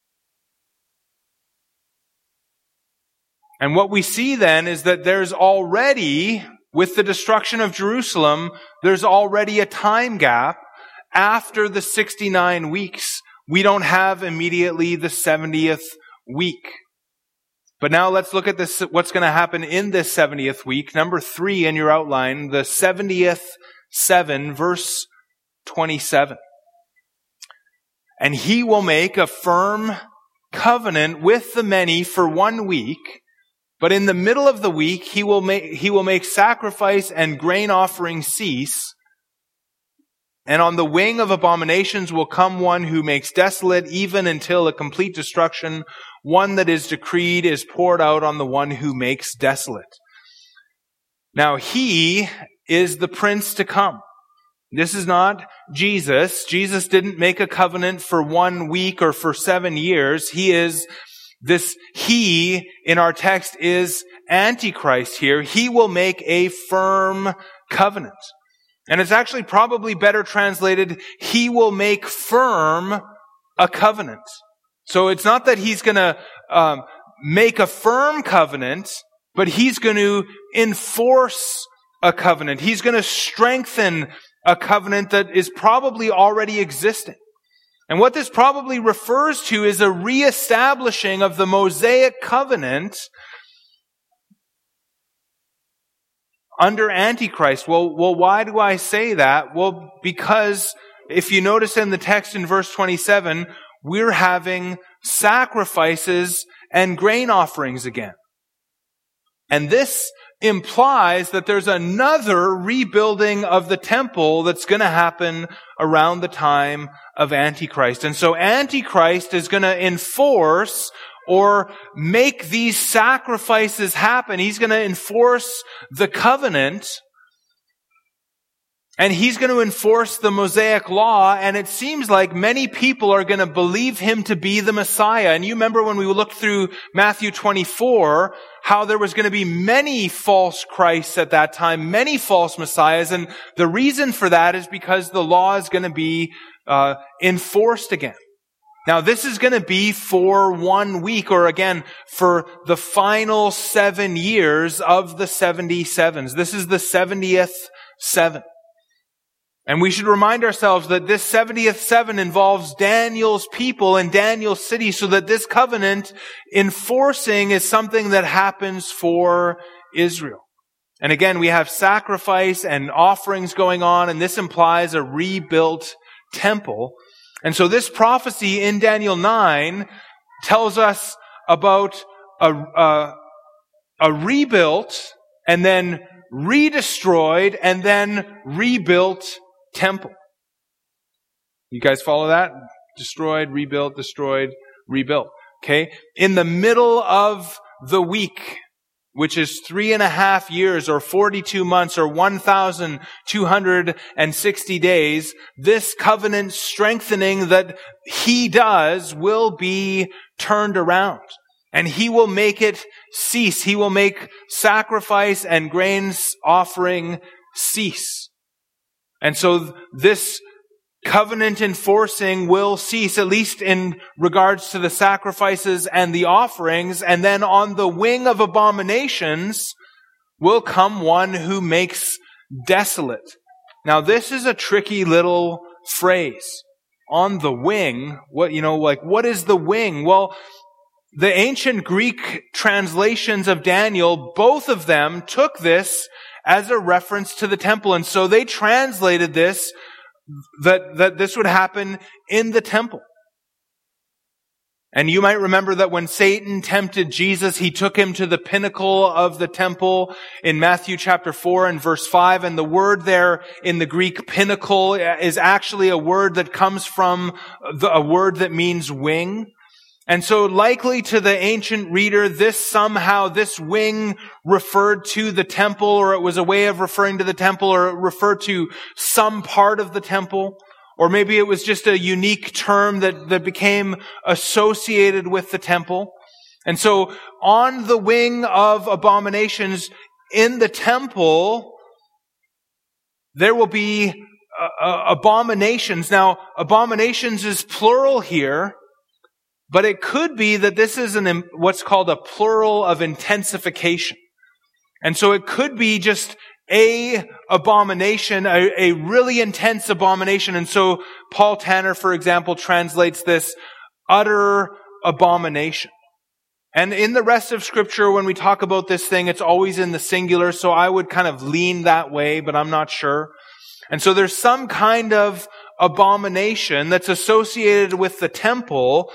And what we see then is that there's already, with the destruction of Jerusalem, there's already a time gap after the sixty-nine weeks. We don't have immediately the seventieth week. But now let's look at this, what's going to happen in this seventieth week. Number three in your outline, the seventieth seven, verse twenty-seven. And he will make a firm covenant with the many for one week, but in the middle of the week he will make, he will make sacrifice and grain offering cease. And on the wing of abominations will come one who makes desolate, even until a complete destruction. One that is decreed is poured out on the one who makes desolate. Now he is the prince to come. This is not Jesus. Jesus didn't make a covenant for one week or for seven years. He is this, he in our text is Antichrist here. He will make a firm covenant. And it's actually probably better translated, he will make firm a covenant. So it's not that he's going to um, make a firm covenant, but he's going to enforce a covenant. He's going to strengthen a covenant that is probably already existing. And what this probably refers to is a reestablishing of the Mosaic covenant under Antichrist. Well, well, why do I say that? Well, because if you notice in the text in verse twenty-seven, we're having sacrifices and grain offerings again. And this implies that there's another rebuilding of the temple that's going to happen around the time of Antichrist. And so Antichrist is going to enforce or make these sacrifices happen. He's going to enforce the covenant, and he's going to enforce the Mosaic law, and it seems like many people are going to believe him to be the Messiah. And you remember when we looked through Matthew twenty-four, how there was going to be many false Christs at that time, many false Messiahs, and the reason for that is because the law is going to be uh, enforced again. Now, this is going to be for one week, or again, for the final seven years of the seventy-sevens. This is the seventieth seven. And we should remind ourselves that this seventieth seven involves Daniel's people and Daniel's city, so that this covenant enforcing is something that happens for Israel. And again, we have sacrifice and offerings going on, and this implies a rebuilt temple. And so this prophecy in Daniel nine tells us about a, a, a rebuilt and then redestroyed and then rebuilt temple. You guys follow that? Destroyed, rebuilt, destroyed, rebuilt. Okay? In the middle of the week, which is three and a half years or forty-two months or one thousand two hundred sixty days, this covenant strengthening that he does will be turned around. And he will make it cease. He will make sacrifice and grains offering cease. And so this covenant enforcing will cease, at least in regards to the sacrifices and the offerings. And then on the wing of abominations will come one who makes desolate. Now, this is a tricky little phrase. On the wing, what, you know, like, what is the wing? Well, the ancient Greek translations of Daniel, both of them took this as a reference to the temple. And so they translated this, that, that this would happen in the temple. And you might remember that when Satan tempted Jesus, he took him to the pinnacle of the temple in Matthew chapter four and verse five. And the word there in the Greek, pinnacle, is actually a word that comes from the, a word that means wing. And so likely to the ancient reader, this somehow, this wing referred to the temple, or it was a way of referring to the temple, or it referred to some part of the temple. Or maybe it was just a unique term that, that became associated with the temple. And so on the wing of abominations in the temple, there will be uh, uh, abominations. Now, abominations is plural here, but it could be that this is an what's called a plural of intensification. And so it could be just a abomination, a, a really intense abomination. And so Paul Tanner, for example, translates this utter abomination. And in the rest of Scripture, when we talk about this thing, it's always in the singular. So I would kind of lean that way, but I'm not sure. And so there's some kind of abomination that's associated with the temple.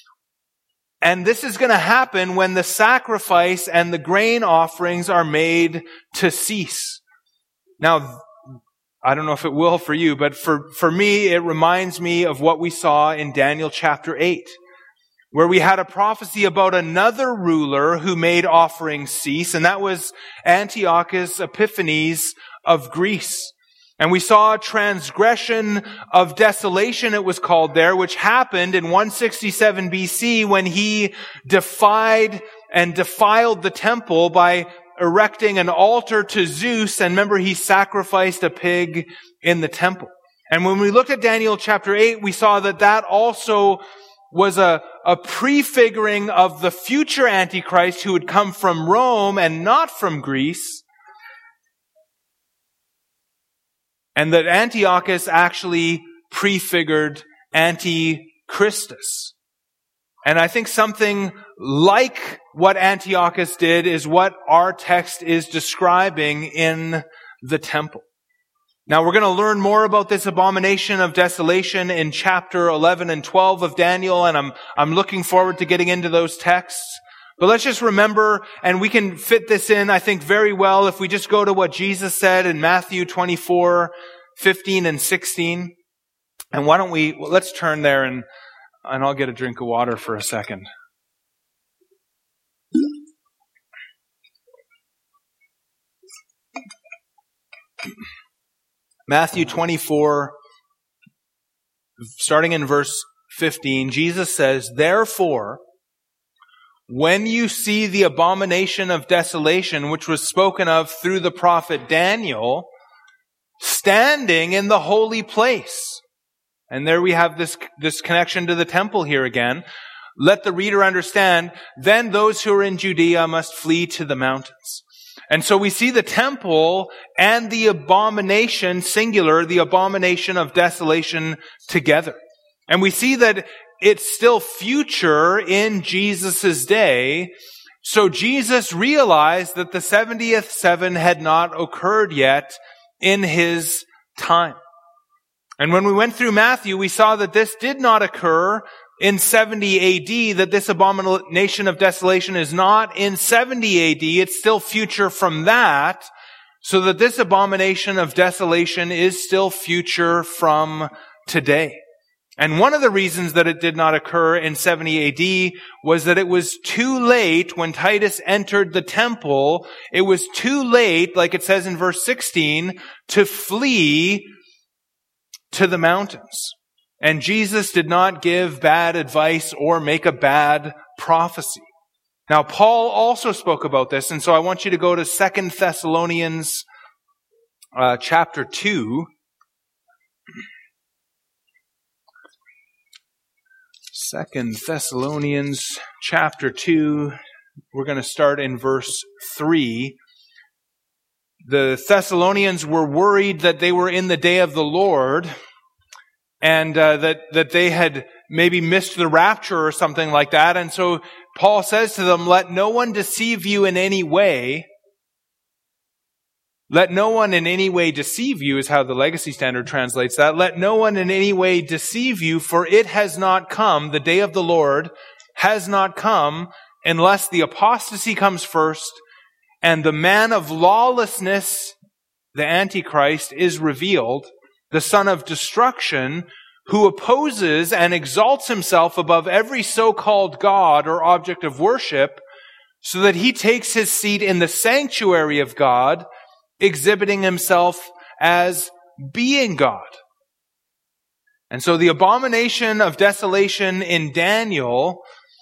And this is going to happen when the sacrifice and the grain offerings are made to cease. Now, I don't know if it will for you, but for, for me, it reminds me of what we saw in Daniel chapter eight, where we had a prophecy about another ruler who made offerings cease, and that was Antiochus Epiphanes of Greece. And we saw a transgression of desolation, it was called there, which happened in one sixty-seven B C when he defied and defiled the temple by erecting an altar to Zeus. And remember, he sacrificed a pig in the temple. And when we looked at Daniel chapter eight, we saw that that also was a, a prefiguring of the future Antichrist who would come from Rome and not from Greece. And that Antiochus actually prefigured Antichristus. And I think something like what Antiochus did is what our text is describing in the temple. Now we're going to learn more about this abomination of desolation in chapter eleven and twelve of Daniel, and I'm, I'm looking forward to getting into those texts. But let's just remember, and we can fit this in, I think, very well if we just go to what Jesus said in Matthew twenty-four, fifteen and sixteen. And why don't we, well, let's turn there and, and I'll get a drink of water for a second. Matthew twenty-four, starting in verse fifteen, Jesus says, "Therefore, when you see the abomination of desolation, which was spoken of through the prophet Daniel, standing in the holy place," and there we have this, this connection to the temple here again, "let the reader understand, then those who are in Judea must flee to the mountains." And so we see the temple and the abomination, singular, the abomination of desolation together. And we see that it's still future in Jesus' day. So Jesus realized that the seventieth seven had not occurred yet in his time. And when we went through Matthew, we saw that this did not occur in seventy A D, that this abomination of desolation is not in seventy A D. It's still future from that, so that this abomination of desolation is still future from today. And one of the reasons that it did not occur in seventy A D was that it was too late when Titus entered the temple. It was too late, like it says in verse sixteen, to flee to the mountains. And Jesus did not give bad advice or make a bad prophecy. Now, Paul also spoke about this, and so I want you to go to Second Thessalonians uh, chapter two. Second Thessalonians chapter two, we're going to start in verse three. The Thessalonians were worried that they were in the day of the Lord, and uh, that, that they had maybe missed the rapture or something like that. And so Paul says to them, let no one deceive you in any way. Let no one in any way deceive you is how the Legacy Standard translates that. Let no one in any way deceive you, for it has not come, the day of the Lord has not come, unless the apostasy comes first, and the man of lawlessness, the Antichrist, is revealed, the son of destruction, who opposes and exalts himself above every so-called God or object of worship, so that he takes his seat in the sanctuary of God, exhibiting himself as being God. And so the abomination of desolation in Daniel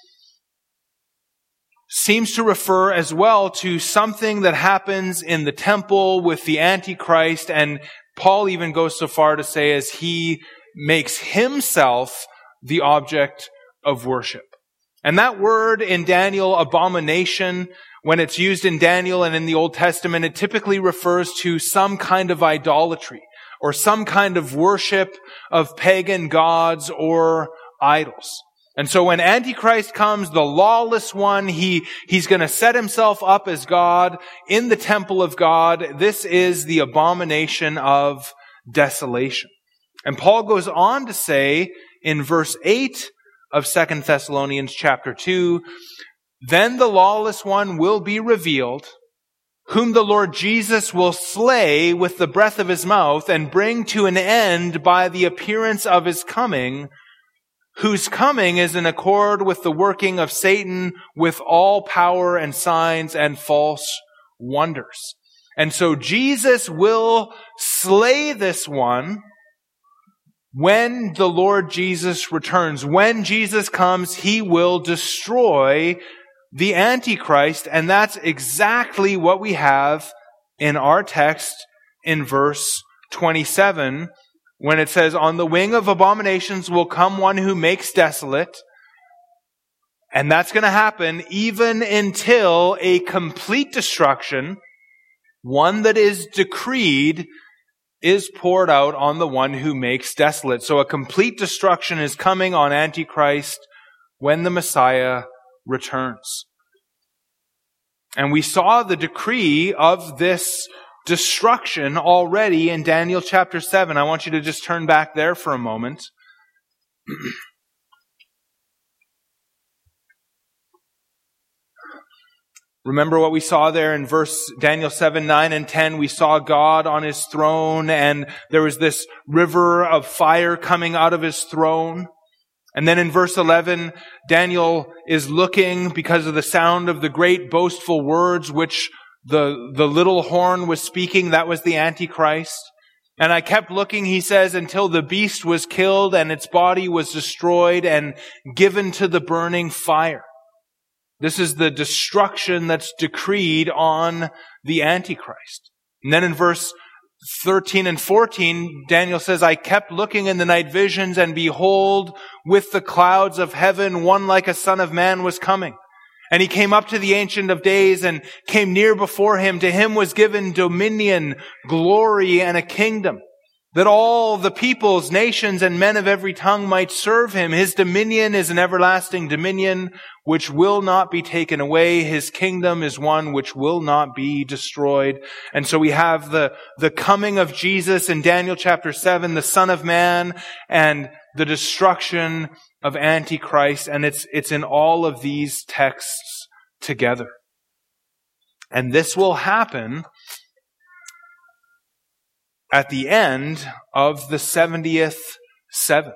seems to refer as well to something that happens in the temple with the Antichrist, and Paul even goes so far to say as he makes himself the object of worship. And that word in Daniel, abomination, when it's used in Daniel and in the Old Testament, it typically refers to some kind of idolatry or some kind of worship of pagan gods or idols. And so when Antichrist comes, the lawless one, he, he's going to set himself up as God in the temple of God. This is the abomination of desolation. And Paul goes on to say in verse eight of Second Thessalonians chapter two, then the lawless one will be revealed, whom the Lord Jesus will slay with the breath of his mouth and bring to an end by the appearance of his coming, whose coming is in accord with the working of Satan with all power and signs and false wonders. And so Jesus will slay this one when the Lord Jesus returns. When Jesus comes, he will destroy the Antichrist, and that's exactly what we have in our text in verse twenty-seven, when it says, on the wing of abominations will come one who makes desolate. And that's going to happen even until a complete destruction, one that is decreed, is poured out on the one who makes desolate. So a complete destruction is coming on Antichrist when the Messiah returns. And we saw the decree of this destruction already in Daniel chapter seven. I want you to just turn back there for a moment. Remember what we saw there in verse Daniel seven, nine, and ten. We saw God on his throne, and there was this river of fire coming out of his throne. And then in verse eleven, Daniel is looking because of the sound of the great boastful words which the, the little horn was speaking. That was the Antichrist. And I kept looking, he says, until the beast was killed and its body was destroyed and given to the burning fire. This is the destruction that's decreed on the Antichrist. And then in verse thirteen and fourteen, Daniel says, I kept looking in the night visions, and behold, with the clouds of heaven, one like a son of man was coming. And he came up to the Ancient of Days and came near before him. To him was given dominion, glory, and a kingdom, that all the peoples, nations, and men of every tongue might serve him. His dominion is an everlasting dominion which will not be taken away. His kingdom is one which will not be destroyed. And so we have the, the coming of Jesus in Daniel chapter seven, the Son of Man, and the destruction of Antichrist. And it's, it's in all of these texts together. And this will happen at the end of the seventieth seven.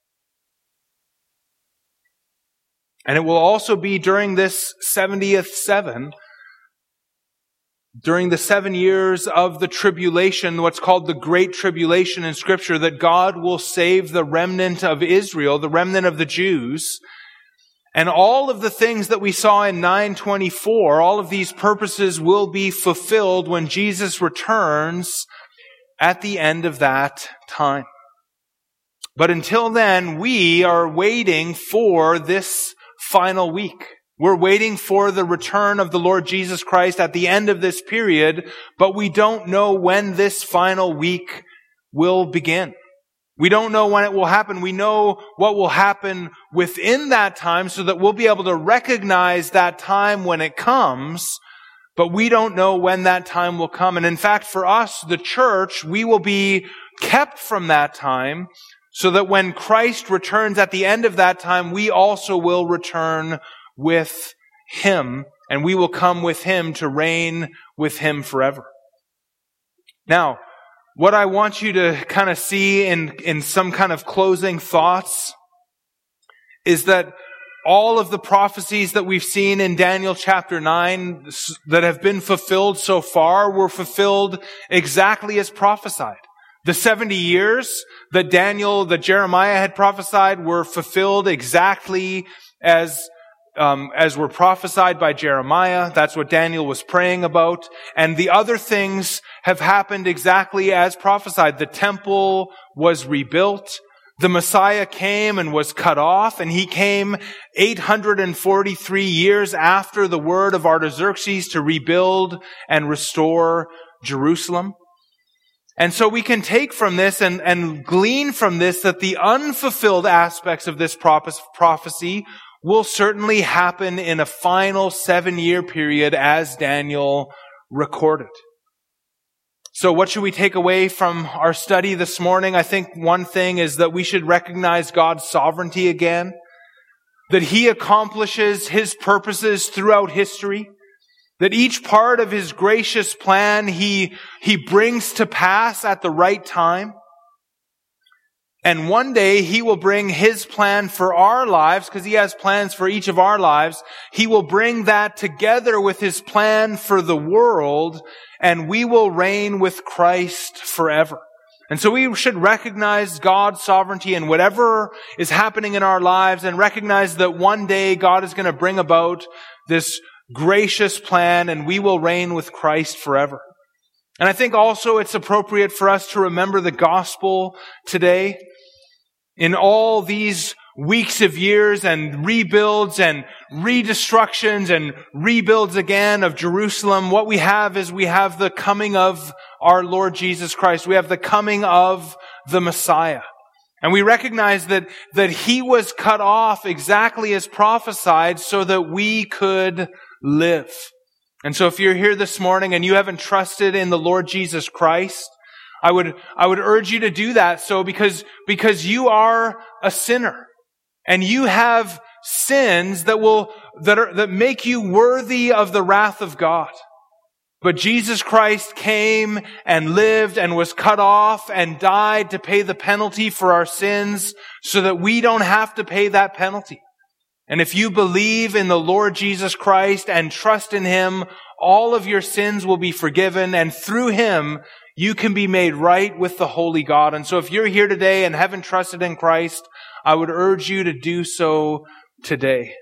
And it will also be during this seventieth seven, during the seven years of the tribulation, what's called the Great Tribulation in Scripture, that God will save the remnant of Israel, the remnant of the Jews. And all of the things that we saw in nine twenty-four, all of these purposes will be fulfilled when Jesus returns at the end of that time. But until then, we are waiting for this final week. We're waiting for the return of the Lord Jesus Christ at the end of this period, but we don't know when this final week will begin. We don't know when it will happen. We know what will happen within that time so that we'll be able to recognize that time when it comes, but we don't know when that time will come. And in fact, for us, the church, we will be kept from that time so that when Christ returns at the end of that time, we also will return with Him, and we will come with Him to reign with Him forever. Now, what I want you to kind of see in, in some kind of closing thoughts is that all of the prophecies that we've seen in Daniel chapter nine that have been fulfilled so far were fulfilled exactly as prophesied. The seventy years that Daniel, that Jeremiah had prophesied were fulfilled exactly as Um, as were prophesied by Jeremiah. That's what Daniel was praying about. And the other things have happened exactly as prophesied. The temple was rebuilt. The Messiah came and was cut off, and He came eight hundred forty-three years after the word of Artaxerxes to rebuild and restore Jerusalem. And so we can take from this and, and glean from this that the unfulfilled aspects of this prophecy will certainly happen in a final seven-year period as Daniel recorded. So what should we take away from our study this morning? I think one thing is that we should recognize God's sovereignty again, that He accomplishes His purposes throughout history, that each part of His gracious plan He, He brings to pass at the right time. And one day He will bring His plan for our lives, because He has plans for each of our lives. He will bring that together with His plan for the world, and we will reign with Christ forever. And so we should recognize God's sovereignty in whatever is happening in our lives, and recognize that one day God is going to bring about this gracious plan, and we will reign with Christ forever. And I think also it's appropriate for us to remember the gospel today. In all these weeks of years and rebuilds and redestructions and rebuilds again of Jerusalem, what we have is we have the coming of our Lord Jesus Christ. We have the coming of the Messiah. And we recognize that, that He was cut off exactly as prophesied so that we could live. And so if you're here this morning and you haven't trusted in the Lord Jesus Christ, I would, I would urge you to do that. So because, because you are a sinner and you have sins that will, that are, that make you worthy of the wrath of God. But Jesus Christ came and lived and was cut off and died to pay the penalty for our sins so that we don't have to pay that penalty. And if you believe in the Lord Jesus Christ and trust in Him, all of your sins will be forgiven, and through Him, you can be made right with the holy God. And so if you're here today and haven't trusted in Christ, I would urge you to do so today.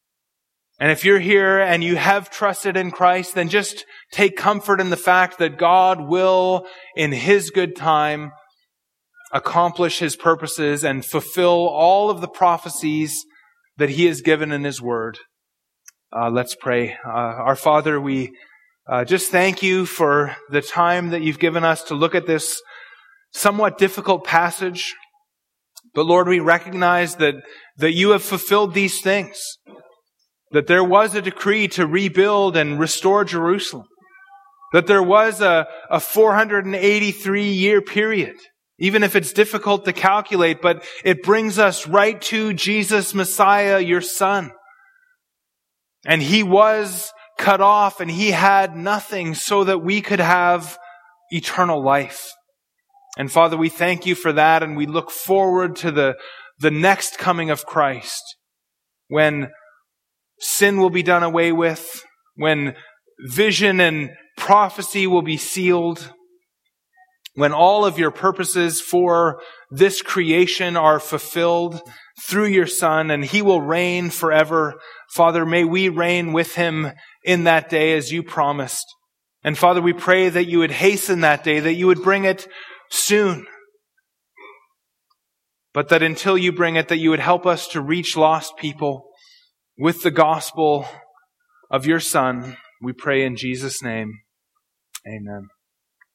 And if you're here and you have trusted in Christ, then just take comfort in the fact that God will, in His good time, accomplish His purposes and fulfill all of the prophecies that He has given in His Word. Uh, let's pray. Uh, our Father, we uh, just thank You for the time that You've given us to look at this somewhat difficult passage. But Lord, we recognize that, that You have fulfilled these things. That there was a decree to rebuild and restore Jerusalem. That there was a, a four hundred eighty-three year period. Even if it's difficult to calculate, but it brings us right to Jesus Messiah, Your Son. And He was cut off and He had nothing so that we could have eternal life. And Father, we thank You for that, and we look forward to the, the next coming of Christ, when sin will be done away with, when vision and prophecy will be sealed, when all of Your purposes for this creation are fulfilled through Your Son, and He will reign forever. Father, may we reign with Him in that day as You promised. And Father, we pray that You would hasten that day, that You would bring it soon. But that until You bring it, that You would help us to reach lost people with the gospel of Your Son. We pray in Jesus' name. Amen.